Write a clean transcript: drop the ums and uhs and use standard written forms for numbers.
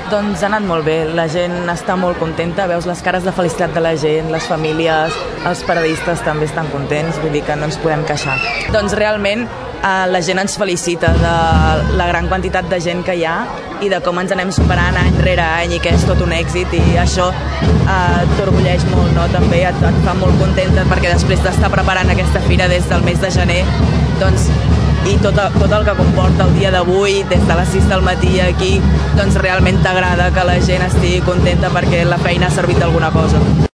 Doncs ha anat molt bé, la gent està molt contenta, veus les cares de felicitat de la gent, les famílies, els periodistes també estan contents, vull dir que no ens podem queixar. Doncs realment la gent ens felicita de la gran quantitat de gent que hi ha i de com ens anem superant any rere any i que és tot un èxit i això t'orgulleix molt, no? També et fa molt contenta perquè després d'estar preparant aquesta fira des del mes de gener, doncs i tot el que comporta el dia d'avui, des de les 6 del matí aquí, doncs realment t'agrada que la gent estigui contenta perquè la feina ha servit d'alguna cosa.